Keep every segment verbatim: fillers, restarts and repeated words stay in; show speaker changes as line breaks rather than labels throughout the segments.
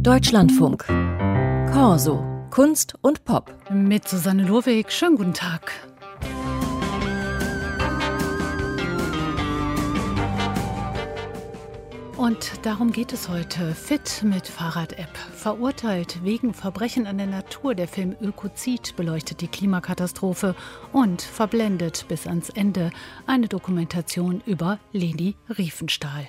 Deutschlandfunk. Corso. Kunst und Pop.
Mit Susanne Lurwig. Schönen guten Tag. Und darum geht es heute. Fit mit Fahrrad-App. Verurteilt wegen Verbrechen an der Natur. Der Film Ökozid beleuchtet die Klimakatastrophe und verblendet bis ans Ende eine Dokumentation über Leni Riefenstahl.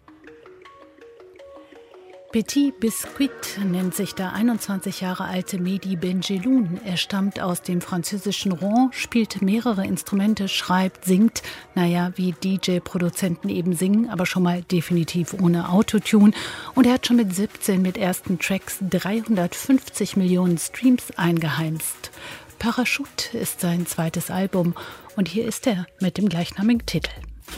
Petit Biscuit nennt sich der einundzwanzig Jahre alte Mehdi Benjeloun. Er stammt aus dem französischen Rouen, spielt mehrere Instrumente, schreibt, singt, naja, wie D J-Produzenten eben singen, aber schon mal definitiv ohne Autotune. Und er hat schon mit siebzehn mit ersten Tracks dreihundertfünfzig Millionen Streams eingeheimst. Parachute ist sein zweites Album und hier ist er mit dem gleichnamigen Titel.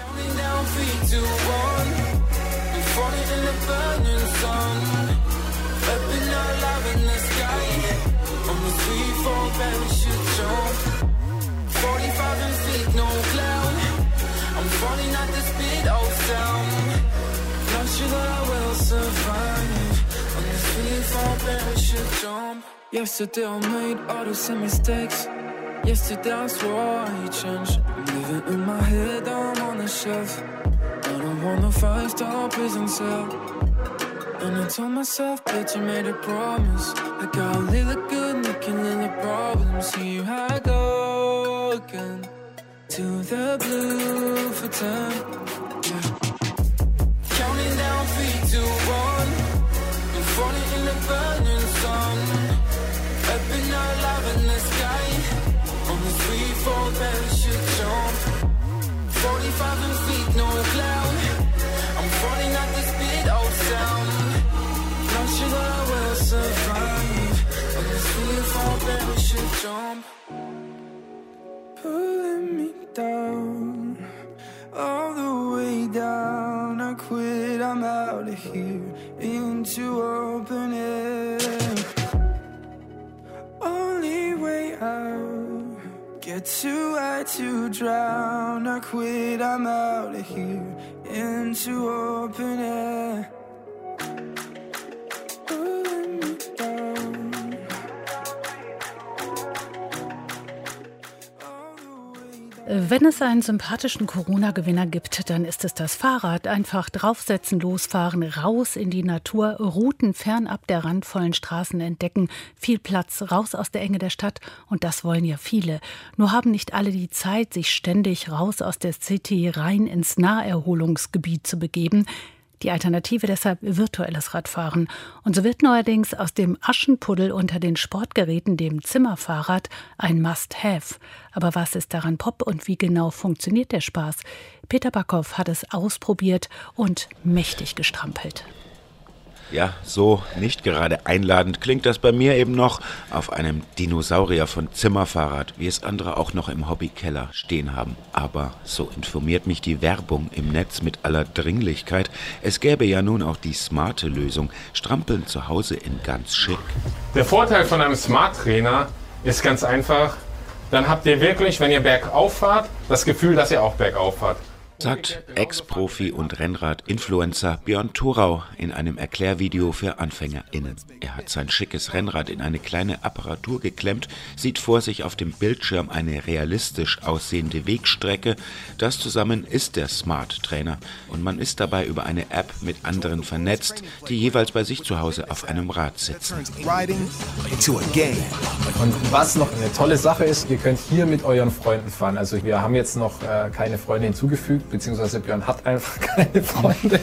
Yesterday I made all the same mistakes. Yesterday I swore I changed. I'm living in my head, I'm on the shelf. I don't want a five-star prison cell. And I told myself, bitch, I made a promise. I got a little good, making little problems. See how I go again. To the blue for ten. Yeah. Counting down three, two, one. I'm falling in the burning sun. Up and alive in the sky. On the free fall parachute jump. forty-five feet, no cloud. I'm falling at the speed of sound. Not sure that I will survive. On this free fall parachute jump. Pulling me down. All the way down. I quit, I'm out of here. Into open air. Only way out. Get too high to drown. I quit, I'm out of here. Into open air. Pulling me down.
Wenn es einen sympathischen Corona-Gewinner gibt, dann ist es das Fahrrad. Einfach draufsetzen, losfahren, raus in die Natur, Routen fernab der randvollen Straßen entdecken, viel Platz, raus aus der Enge der Stadt. Und das wollen ja viele. Nur haben nicht alle die Zeit, sich ständig raus aus der City rein ins Naherholungsgebiet zu begeben. Die Alternative deshalb virtuelles Radfahren. Und so wird neuerdings aus dem Aschenpuddel unter den Sportgeräten, dem Zimmerfahrrad, ein Must-Have. Aber was ist daran Pop und wie genau funktioniert der Spaß? Peter Backhoff hat es ausprobiert und mächtig gestrampelt.
Ja, so nicht gerade einladend klingt das bei mir eben noch auf einem Dinosaurier von Zimmerfahrrad, wie es andere auch noch im Hobbykeller stehen haben. Aber so informiert mich die Werbung im Netz mit aller Dringlichkeit. Es gäbe ja nun auch die smarte Lösung, strampeln zu Hause in ganz schick.
Der Vorteil von einem Smart-Trainer ist ganz einfach, dann habt ihr wirklich, wenn ihr bergauf fahrt, das Gefühl, dass ihr auch bergauf fahrt.
Sagt Ex-Profi und Rennrad-Influencer Björn Thorau in einem Erklärvideo für AnfängerInnen. Er hat sein schickes Rennrad in eine kleine Apparatur geklemmt, sieht vor sich auf dem Bildschirm eine realistisch aussehende Wegstrecke. Das zusammen ist der Smart Trainer und man ist dabei über eine App mit anderen vernetzt, die jeweils bei sich zu Hause auf einem Rad sitzen.
Und was noch eine tolle Sache ist, ihr könnt hier mit euren Freunden fahren. Also wir haben jetzt noch äh, keine Freunde hinzugefügt, beziehungsweise Björn hat einfach keine Freunde.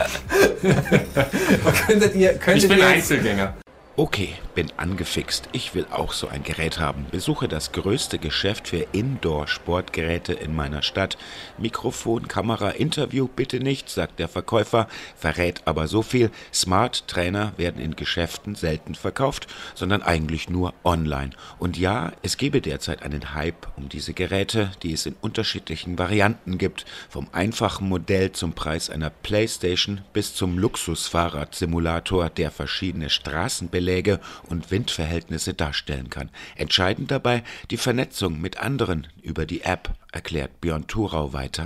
könntet ihr, könntet
ich bin
ihr
Einzelgänger.
Okay, bin angefixt. Ich will auch so ein Gerät haben. Besuche das größte Geschäft für Indoor-Sportgeräte in meiner Stadt. Mikrofon, Kamera, Interview bitte nicht, sagt der Verkäufer, verrät aber so viel. Smart-Trainer werden in Geschäften selten verkauft, sondern eigentlich nur online. Und ja, es gebe derzeit einen Hype um diese Geräte, die es in unterschiedlichen Varianten gibt. Vom einfachen Modell zum Preis einer Playstation bis zum Luxus-Fahrrad-Simulator, der verschiedene Straßenbeläge und Windverhältnisse darstellen kann. Entscheidend dabei die Vernetzung mit anderen über die App, erklärt Björn Thorau weiter.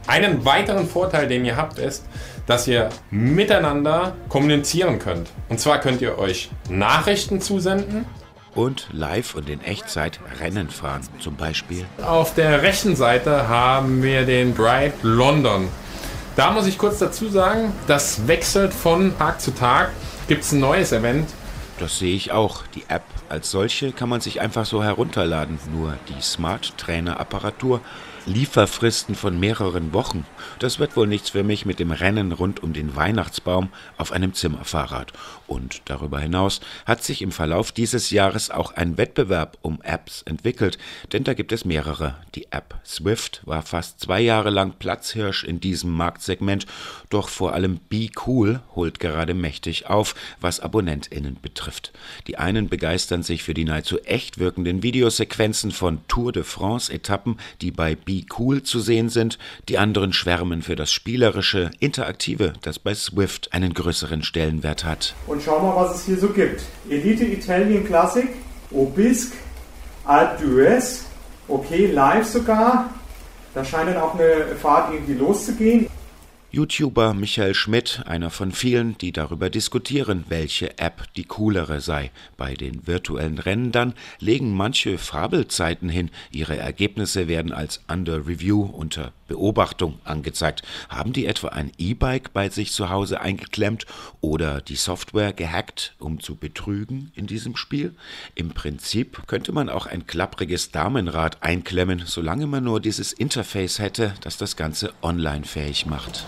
Einen weiteren Vorteil, den ihr habt, ist, dass ihr miteinander kommunizieren könnt. Und zwar könnt ihr euch Nachrichten zusenden.
Und live und in Echtzeit Rennen fahren, zum Beispiel.
Auf der rechten Seite haben wir den Drive London. Da muss ich kurz dazu sagen, das wechselt von Tag zu Tag. Gibt es ein neues Event.
Das sehe ich auch. Die App als solche kann man sich einfach so herunterladen. Nur die Smart-Trainer-Apparatur, Lieferfristen von mehreren Wochen. Das wird wohl nichts für mich mit dem Rennen rund um den Weihnachtsbaum auf einem Zimmerfahrrad. Und darüber hinaus hat sich im Verlauf dieses Jahres auch ein Wettbewerb um Apps entwickelt, denn da gibt es mehrere. Die App Zwift war fast zwei Jahre lang Platzhirsch in diesem Marktsegment, doch vor allem BeCool holt gerade mächtig auf, was AbonnentInnen betrifft. Die einen begeistern sich für die nahezu echt wirkenden Videosequenzen von Tour de France-Etappen, die bei BeCool zu sehen sind, die anderen schwärmen für das spielerische, interaktive, das bei Zwift einen größeren Stellenwert hat.
Und schau mal, was es hier so gibt. Elite Italien Classic, Obisque, Alpe d'Huez, okay, live sogar. Da scheint dann auch eine Fahrt irgendwie loszugehen.
YouTuber Michael Schmidt, einer von vielen, die darüber diskutieren, welche App die coolere sei. Bei den virtuellen Rennen dann legen manche Fabelzeiten hin. Ihre Ergebnisse werden als Under Review, unter Beobachtung, angezeigt. Haben die etwa ein E-Bike bei sich zu Hause eingeklemmt oder die Software gehackt, um zu betrügen in diesem Spiel? Im Prinzip könnte man auch ein klappriges Damenrad einklemmen, solange man nur dieses Interface hätte, das das Ganze online fähig macht.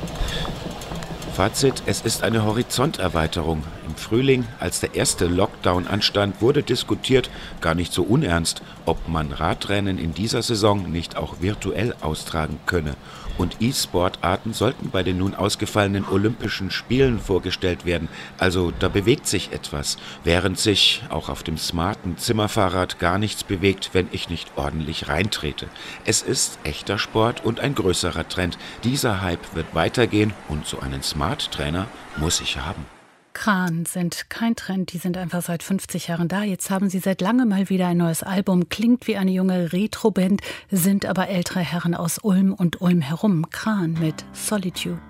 Fazit, es ist eine Horizonterweiterung. Im Frühling, als der erste Lockdown anstand, wurde diskutiert, gar nicht so unernst, ob man Radrennen in dieser Saison nicht auch virtuell austragen könne. Und E-Sportarten sollten bei den nun ausgefallenen Olympischen Spielen vorgestellt werden. Also da bewegt sich etwas, während sich auch auf dem smarten Zimmerfahrrad gar nichts bewegt, wenn ich nicht ordentlich reintrete. Es ist echter Sport und ein größerer Trend. Dieser Hype wird weitergehen und so einen Smart-Trainer muss ich haben.
Kran sind kein Trend, die sind einfach seit fünfzig Jahren da. Jetzt haben sie seit langem mal wieder ein neues Album, klingt wie eine junge Retro-Band, sind aber ältere Herren aus Ulm und Ulm herum. Kran mit Solitude.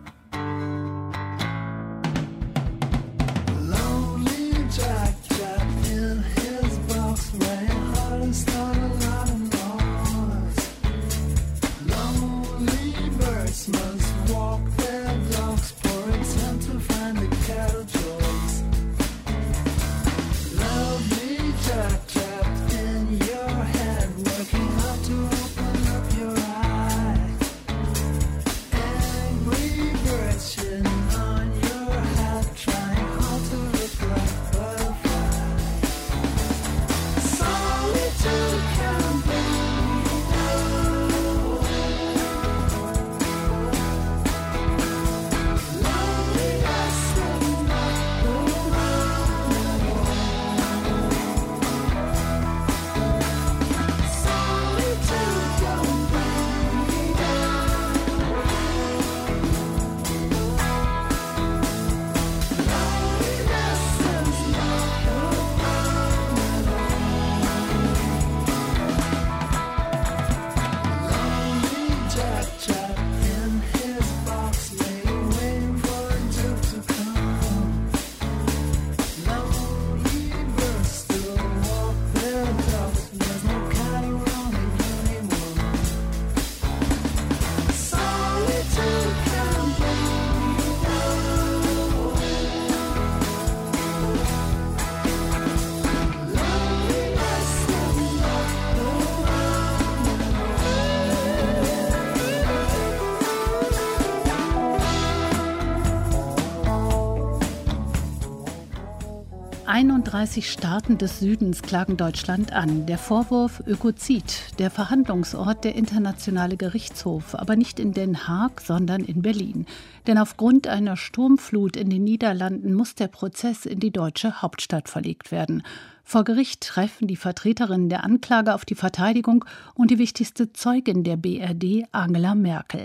einunddreißig Staaten des Südens klagen Deutschland an. Der Vorwurf Ökozid, der Verhandlungsort der Internationale Gerichtshof, aber nicht in Den Haag, sondern in Berlin. Denn aufgrund einer Sturmflut in den Niederlanden muss der Prozess in die deutsche Hauptstadt verlegt werden. Vor Gericht treffen die Vertreterinnen der Anklage auf die Verteidigung und die wichtigste Zeugin der B R D, Angela Merkel.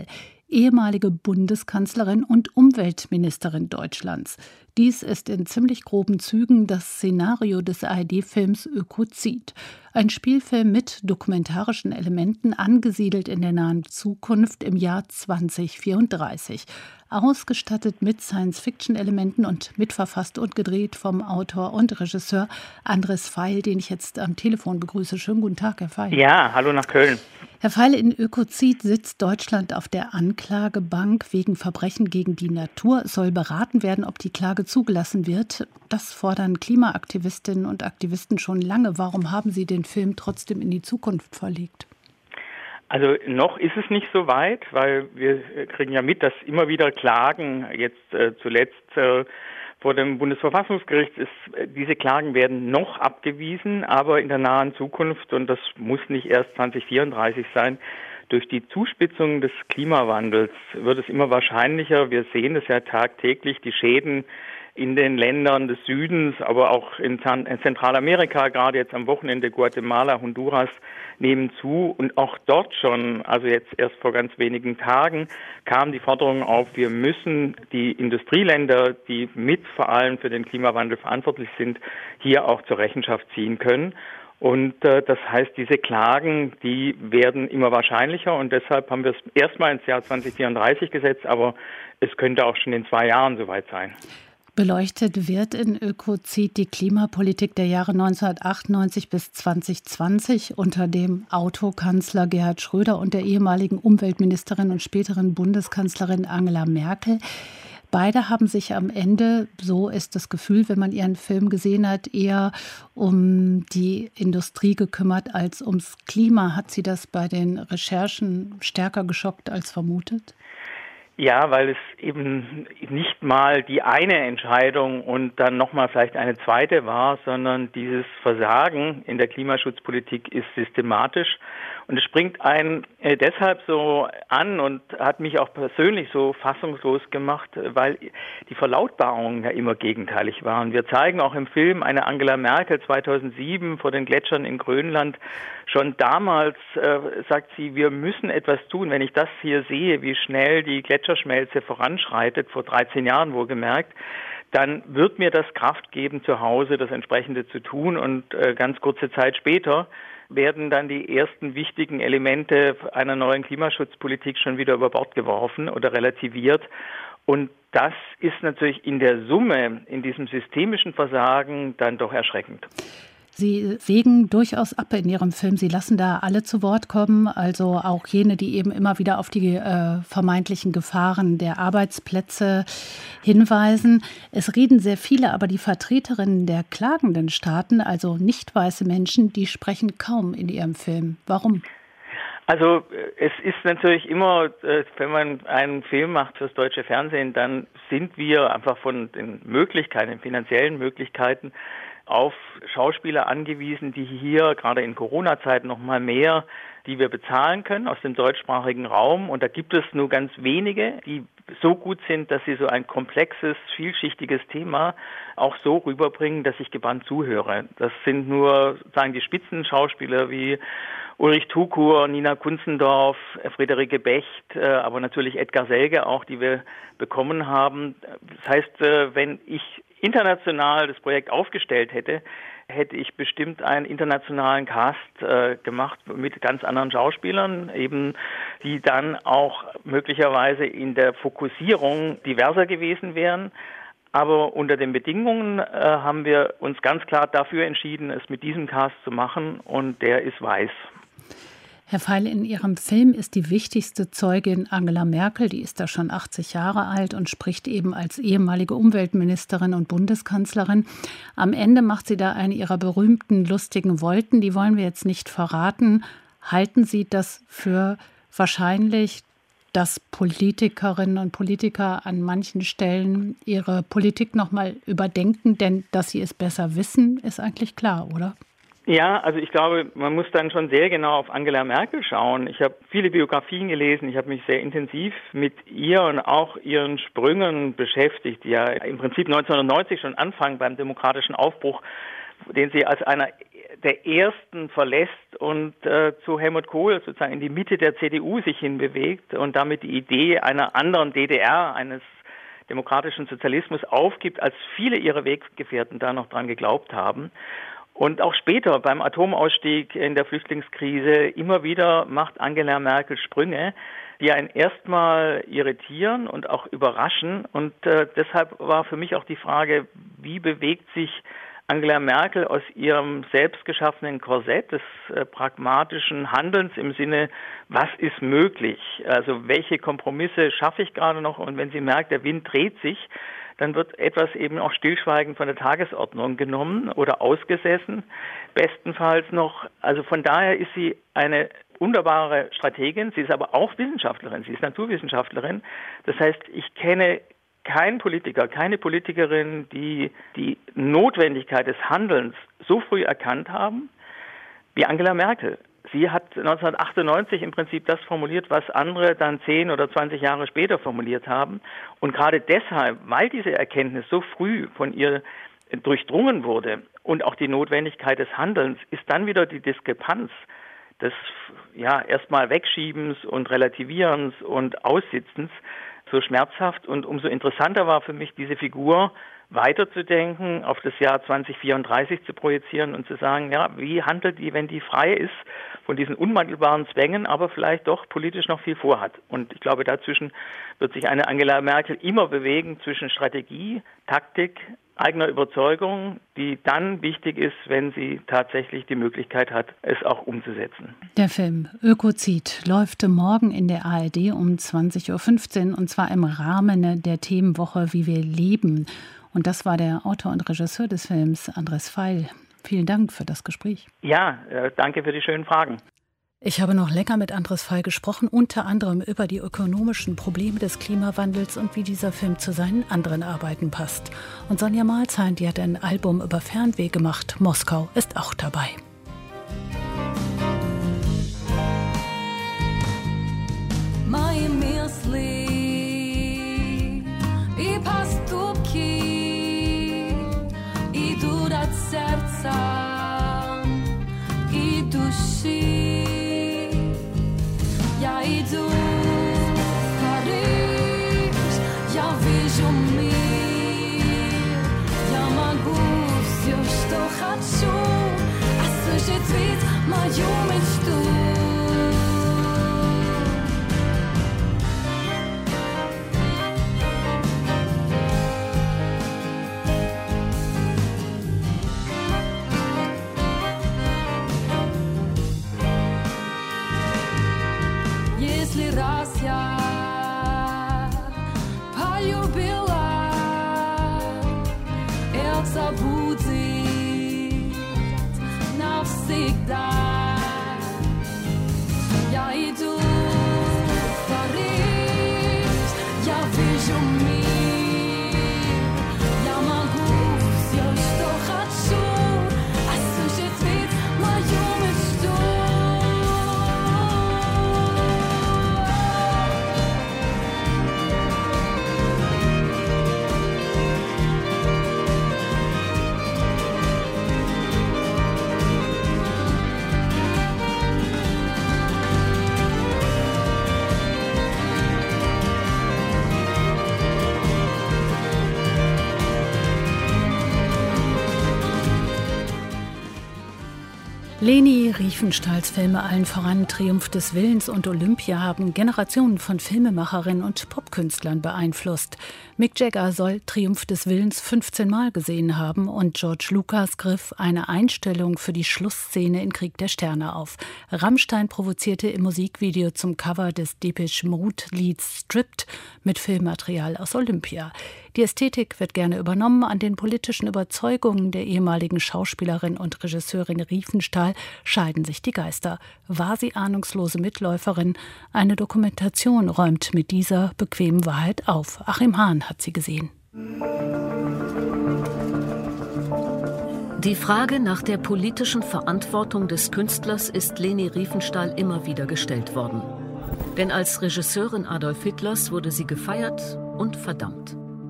ehemalige Bundeskanzlerin und Umweltministerin Deutschlands. Dies ist in ziemlich groben Zügen das Szenario des A R D-Films Ökozid. Ein Spielfilm mit dokumentarischen Elementen, angesiedelt in der nahen Zukunft im Jahr zwanzig vierunddreißig. Ausgestattet mit Science-Fiction-Elementen und mitverfasst und gedreht vom Autor und Regisseur Andres Feil, den ich jetzt am Telefon begrüße. Schönen guten Tag, Herr Feil.
Ja, hallo nach Köln.
Herr Feil, in Ökozid sitzt Deutschland auf der Anklagebank wegen Verbrechen gegen die Natur. Es soll beraten werden, ob die Klage zugelassen wird. Das fordern Klimaaktivistinnen und Aktivisten schon lange. Warum haben Sie den Film trotzdem in die Zukunft verlegt?
Also noch ist es nicht so weit, weil wir kriegen ja mit, dass immer wieder Klagen, jetzt äh, zuletzt äh, vor dem Bundesverfassungsgericht, ist, äh, diese Klagen werden noch abgewiesen, aber in der nahen Zukunft, und das muss nicht erst zwanzig vierunddreißig sein, durch die Zuspitzung des Klimawandels wird es immer wahrscheinlicher, wir sehen es ja tagtäglich, die Schäden in den Ländern des Südens, aber auch in Zentralamerika, gerade jetzt am Wochenende Guatemala, Honduras, nehmen zu. Und auch dort schon, also jetzt erst vor ganz wenigen Tagen, kam die Forderung auf, wir müssen die Industrieländer, die mit vor allem für den Klimawandel verantwortlich sind, hier auch zur Rechenschaft ziehen können. Und äh, das heißt, diese Klagen, die werden immer wahrscheinlicher und deshalb haben wir es erstmal ins Jahr zwanzig vierunddreißig gesetzt, aber es könnte auch schon in zwei Jahren soweit sein.
Beleuchtet wird in Ökozid die Klimapolitik der Jahre neunzehnhundertachtundneunzig bis zwanzig zwanzig unter dem Autokanzler Gerhard Schröder und der ehemaligen Umweltministerin und späteren Bundeskanzlerin Angela Merkel. Beide haben sich am Ende, so ist das Gefühl, wenn man ihren Film gesehen hat, eher um die Industrie gekümmert als ums Klima. Hat Sie das bei den Recherchen stärker geschockt als vermutet?
Ja, weil es eben nicht mal die eine Entscheidung und dann nochmal vielleicht eine zweite war, sondern dieses Versagen in der Klimaschutzpolitik ist systematisch. Und es springt einen äh, deshalb so an und hat mich auch persönlich so fassungslos gemacht, weil die Verlautbarungen ja immer gegenteilig waren. Wir zeigen auch im Film eine Angela Merkel zweitausendsieben vor den Gletschern in Grönland. Schon damals äh, sagt sie, wir müssen etwas tun. Wenn ich das hier sehe, wie schnell die Gletscherschmelze voranschreitet, vor dreizehn Jahren wohlgemerkt, dann wird mir das Kraft geben, zu Hause das Entsprechende zu tun. Und äh, ganz kurze Zeit später werden dann die ersten wichtigen Elemente einer neuen Klimaschutzpolitik schon wieder über Bord geworfen oder relativiert. Und das ist natürlich in der Summe, in diesem systemischen Versagen, dann doch erschreckend.
Sie wägen durchaus ab in Ihrem Film. Sie lassen da alle zu Wort kommen, also auch jene, die eben immer wieder auf die äh, vermeintlichen Gefahren der Arbeitsplätze hinweisen. Es reden sehr viele, aber die Vertreterinnen der klagenden Staaten, also nicht weiße Menschen, die sprechen kaum in Ihrem Film. Warum?
Also es ist natürlich immer, wenn man einen Film macht fürs deutsche Fernsehen, dann sind wir einfach von den Möglichkeiten, den finanziellen Möglichkeiten, auf Schauspieler angewiesen, die hier gerade in Corona-Zeiten noch mal mehr, die wir bezahlen können aus dem deutschsprachigen Raum. Und da gibt es nur ganz wenige, die so gut sind, dass sie so ein komplexes, vielschichtiges Thema auch so rüberbringen, dass ich gebannt zuhöre. Das sind nur, sagen die Spitzenschauspieler wie Ulrich Tukur, Nina Kunzendorf, Friederike Becht, aber natürlich Edgar Selge auch, die wir bekommen haben. Das heißt, wenn ich international das Projekt aufgestellt hätte, hätte ich bestimmt einen internationalen Cast äh, gemacht mit ganz anderen Schauspielern, eben die dann auch möglicherweise in der Fokussierung diverser gewesen wären. Aber unter den Bedingungen äh, haben wir uns ganz klar dafür entschieden, es mit diesem Cast zu machen, und der ist weiß.
Herr Feil, in Ihrem Film ist die wichtigste Zeugin Angela Merkel, die ist da schon achtzig Jahre alt und spricht eben als ehemalige Umweltministerin und Bundeskanzlerin. Am Ende macht sie da eine ihrer berühmten lustigen Wolken, die wollen wir jetzt nicht verraten. Halten Sie das für wahrscheinlich, dass Politikerinnen und Politiker an manchen Stellen ihre Politik noch mal überdenken? Denn dass sie es besser wissen, ist eigentlich klar, oder?
Ja, also ich glaube, man muss dann schon sehr genau auf Angela Merkel schauen. Ich habe viele Biografien gelesen, ich habe mich sehr intensiv mit ihr und auch ihren Sprüngen beschäftigt, die ja im Prinzip neunzehnhundertneunzig schon anfangen beim demokratischen Aufbruch, den sie als einer der ersten verlässt und äh, zu Helmut Kohl sozusagen in die Mitte der C D U sich hinbewegt und damit die Idee einer anderen D D R, eines demokratischen Sozialismus aufgibt, als viele ihrer Weggefährten da noch dran geglaubt haben. Und auch später beim Atomausstieg in der Flüchtlingskrise immer wieder macht Angela Merkel Sprünge, die einen erstmal irritieren und auch überraschen. Und äh, deshalb war für mich auch die Frage, wie bewegt sich Angela Merkel aus ihrem selbst geschaffenen Korsett des äh, pragmatischen Handelns im Sinne, was ist möglich? Also welche Kompromisse schaffe ich gerade noch? Und wenn sie merkt, der Wind dreht sich, dann wird etwas eben auch stillschweigend von der Tagesordnung genommen oder ausgesessen, bestenfalls noch. Also von daher ist sie eine wunderbare Strategin. Sie ist aber auch Wissenschaftlerin, sie ist Naturwissenschaftlerin. Das heißt, ich kenne kein Politiker, keine Politikerin, die die Notwendigkeit des Handelns so früh erkannt haben wie Angela Merkel. Sie hat neunzehnhundertachtundneunzig im Prinzip das formuliert, was andere dann zehn oder zwanzig Jahre später formuliert haben. Und gerade deshalb, weil diese Erkenntnis so früh von ihr durchdrungen wurde und auch die Notwendigkeit des Handelns, ist dann wieder die Diskrepanz des ja erstmal Wegschiebens und Relativierens und Aussitzens so schmerzhaft. Und umso interessanter war für mich, diese Figur weiterzudenken, auf das Jahr zwanzig vierunddreißig zu projizieren und zu sagen, ja, wie handelt die, wenn die frei ist von diesen unmittelbaren Zwängen, aber vielleicht doch politisch noch viel vorhat. Und ich glaube, dazwischen wird sich eine Angela Merkel immer bewegen zwischen Strategie, Taktik, eigener Überzeugung, die dann wichtig ist, wenn sie tatsächlich die Möglichkeit hat, es auch umzusetzen.
Der Film Ökozid läuft morgen in der A R D um zwanzig Uhr fünfzehn und zwar im Rahmen der Themenwoche Wie wir leben. Und das war der Autor und Regisseur des Films, Andres Feil. Vielen Dank für das Gespräch.
Ja, äh, danke für die schönen Fragen.
Ich habe noch länger mit Andres Feil gesprochen, unter anderem über die ökonomischen Probleme des Klimawandels und wie dieser Film zu seinen anderen Arbeiten passt. Und Sonja Malzahn, die hat ein Album über Fernweh gemacht. Moskau ist auch dabei.
Moje myśli i postupki idą od serca i duszy. Ja idę w Paryż, ja вижу мир, я могу все, что хочу, осуществить мою мечту. Если раз я полюбила, это будет навсегда. Я иду в Париж, я вижу мир, я могу все, что хочу, осуществить мою мечту.
Leni Riefenstahls Filme, allen voran Triumph des Willens und Olympia, haben Generationen von Filmemacherinnen und Popkünstlern beeinflusst. Mick Jagger soll Triumph des Willens fünfzehn Mal gesehen haben und George Lucas griff eine Einstellung für die Schlussszene in Krieg der Sterne auf. Rammstein provozierte im Musikvideo zum Cover des Depeche Mode-Lieds Stripped mit Filmmaterial aus Olympia. Die Ästhetik wird gerne übernommen. An den politischen Überzeugungen der ehemaligen Schauspielerin und Regisseurin Riefenstahl scheiden sich die Geister. War sie ahnungslose Mitläuferin? Eine Dokumentation räumt mit dieser bequemen Wahrheit auf. Achim Hahn hat sie gesehen.
Die Frage nach der politischen Verantwortung des Künstlers ist Leni Riefenstahl immer wieder gestellt worden. Denn als Regisseurin Adolf Hitlers wurde sie gefeiert und verdammt.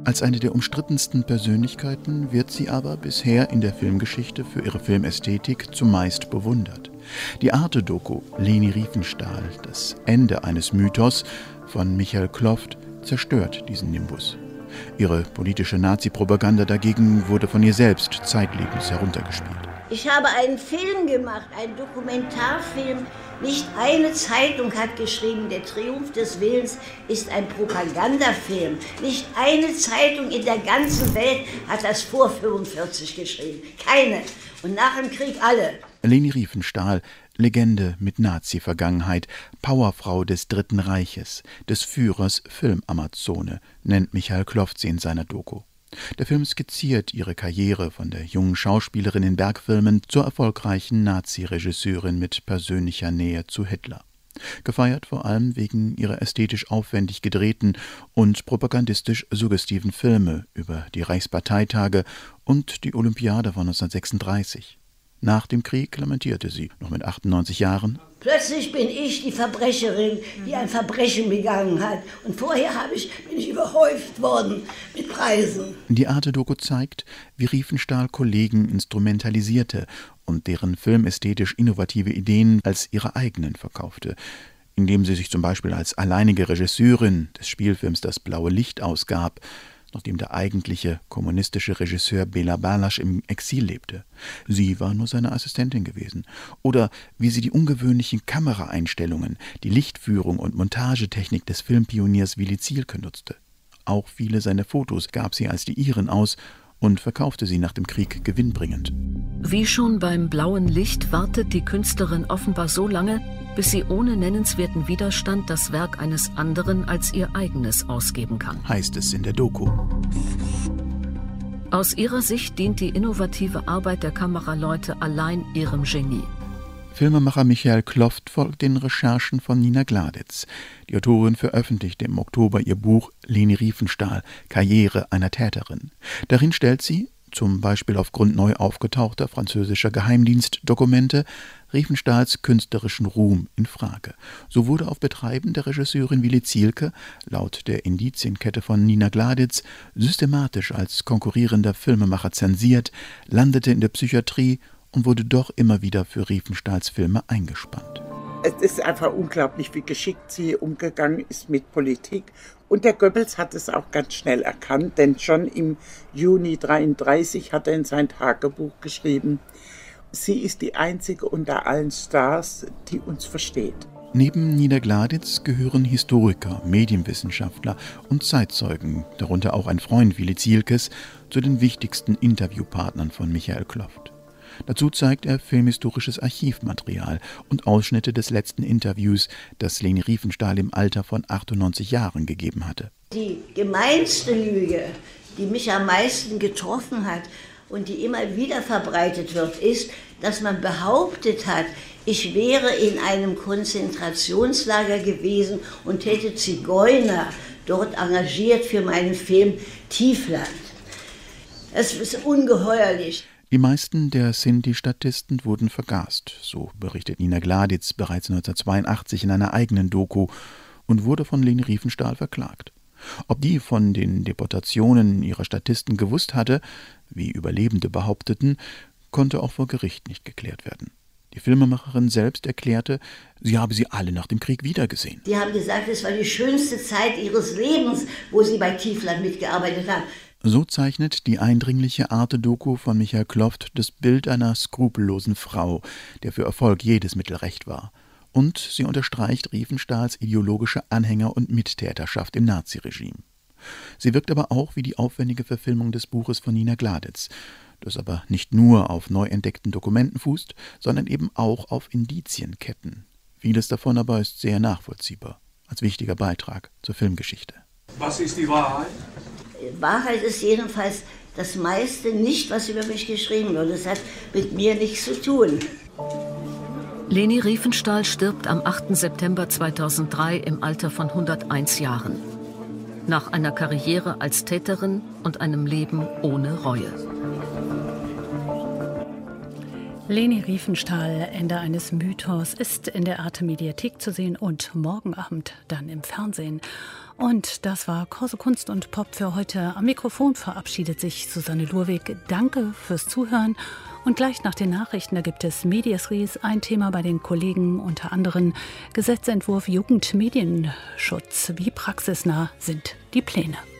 Als eine der umstrittensten Persönlichkeiten wird sie aber bisher in der Filmgeschichte für ihre Filmästhetik zumeist bewundert. Die Arte-Doku Leni Riefenstahl, das Ende eines Mythos von Michael Kloft, zerstört diesen Nimbus. Ihre politische Nazi-Propaganda dagegen wurde von ihr selbst zeitlebens heruntergespielt.
Ich habe einen Film gemacht, einen Dokumentarfilm. Nicht eine Zeitung hat geschrieben, der Triumph des Willens ist ein Propagandafilm. Nicht eine Zeitung in der ganzen Welt hat das vor fünfundvierzig geschrieben. Keine. Und nach dem Krieg alle.
Leni Riefenstahl, Legende mit Nazi-Vergangenheit, Powerfrau des Dritten Reiches, des Führers Filmamazone, nennt Michael Kloft sie in seiner Doku. Der Film skizziert ihre Karriere von der jungen Schauspielerin in Bergfilmen zur erfolgreichen Nazi-Regisseurin mit persönlicher Nähe zu Hitler. Gefeiert vor allem wegen ihrer ästhetisch aufwendig gedrehten und propagandistisch suggestiven Filme über die Reichsparteitage und die Olympiade von neunzehnhundertsechsunddreißig. Nach dem Krieg lamentierte sie, noch mit achtundneunzig Jahren:
Plötzlich bin ich die Verbrecherin, die ein Verbrechen begangen hat. Und vorher habe ich, bin ich überhäuft worden mit Preisen.
Die Arte-Doku zeigt, wie Riefenstahl Kollegen instrumentalisierte und deren filmästhetisch innovative Ideen als ihre eigenen verkaufte, indem sie sich zum Beispiel als alleinige Regisseurin des Spielfilms Das blaue Licht ausgab, nachdem der eigentliche kommunistische Regisseur Bela Barlasch im Exil lebte. Sie war nur seine Assistentin gewesen. Oder wie sie die ungewöhnlichen Kameraeinstellungen, die Lichtführung und Montagetechnik des Filmpioniers Willy Zielke nutzte. Auch viele seiner Fotos gab sie als die ihren aus und verkaufte sie nach dem Krieg gewinnbringend.
Wie schon beim blauen Licht wartet die Künstlerin offenbar so lange, bis sie ohne nennenswerten Widerstand das Werk eines anderen als ihr eigenes ausgeben kann.
Heißt es in der Doku.
Aus ihrer Sicht dient die innovative Arbeit der Kameraleute allein ihrem Genie.
Filmemacher Michael Kloft folgt den Recherchen von Nina Gladitz. Die Autorin veröffentlichte im Oktober ihr Buch Leni Riefenstahl – Karriere einer Täterin. Darin stellt sie, zum Beispiel aufgrund neu aufgetauchter französischer Geheimdienstdokumente, Riefenstahls künstlerischen Ruhm in Frage. So wurde auf Betreiben der Regisseurin Willy Zielke, laut der Indizienkette von Nina Gladitz, systematisch als konkurrierender Filmemacher zensiert, landete in der Psychiatrie und wurde doch immer wieder für Riefenstahls Filme eingespannt.
Es ist einfach unglaublich, wie geschickt sie umgegangen ist mit Politik. Und der Goebbels hat es auch ganz schnell erkannt, denn schon im Juni neunzehnhundertdreiunddreißig hat er in sein Tagebuch geschrieben: Sie ist die einzige unter allen Stars, die uns versteht.
Neben Nina Gladitz gehören Historiker, Medienwissenschaftler und Zeitzeugen, darunter auch ein Freund Willy Zielkes, zu den wichtigsten Interviewpartnern von Michael Kloft. Dazu zeigt er filmhistorisches Archivmaterial und Ausschnitte des letzten Interviews, das Leni Riefenstahl im Alter von achtundneunzig Jahren gegeben hatte.
Die gemeinste Lüge, die mich am meisten getroffen hat und die immer wieder verbreitet wird, ist, dass man behauptet hat, ich wäre in einem Konzentrationslager gewesen und hätte Zigeuner dort engagiert für meinen Film Tiefland. Es ist ungeheuerlich.
Die meisten der Sinti-Statisten wurden vergast, so berichtet Nina Gladitz bereits neunzehnhundertzweiundachtzig in einer eigenen Doku, und wurde von Leni Riefenstahl verklagt. Ob die von den Deportationen ihrer Statisten gewusst hatte, wie Überlebende behaupteten, konnte auch vor Gericht nicht geklärt werden. Die Filmemacherin selbst erklärte, sie habe sie alle nach dem Krieg wiedergesehen.
Die haben gesagt, es war die schönste Zeit ihres Lebens, wo sie bei Tiefland mitgearbeitet haben.
So zeichnet die eindringliche Arte-Doku von Michael Kloft das Bild einer skrupellosen Frau, der für Erfolg jedes Mittel recht war. Und sie unterstreicht Riefenstahls ideologische Anhänger- und Mittäterschaft im Naziregime. Sie wirkt aber auch wie die aufwendige Verfilmung des Buches von Nina Gladitz, das aber nicht nur auf neu entdeckten Dokumenten fußt, sondern eben auch auf Indizienketten. Vieles davon aber ist sehr nachvollziehbar, als wichtiger Beitrag zur Filmgeschichte.
Was ist die Wahrheit?
Wahrheit ist jedenfalls das meiste nicht, was über mich geschrieben wird. Das hat mit mir nichts zu tun.
Leni Riefenstahl stirbt am achten September zweitausenddrei im Alter von hunderteins Jahren. Nach einer Karriere als Täterin und einem Leben ohne Reue.
Leni Riefenstahl, Ende eines Mythos, ist in der Arte Mediathek zu sehen und morgen Abend dann im Fernsehen. Und das war Corso Kunst und Pop für heute. Am Mikrofon verabschiedet sich Susanne Lurwig. Danke fürs Zuhören. Und gleich nach den Nachrichten, da gibt es Medias Res, ein Thema bei den Kollegen, unter anderem Gesetzentwurf Jugendmedienschutz. Wie praxisnah sind die Pläne?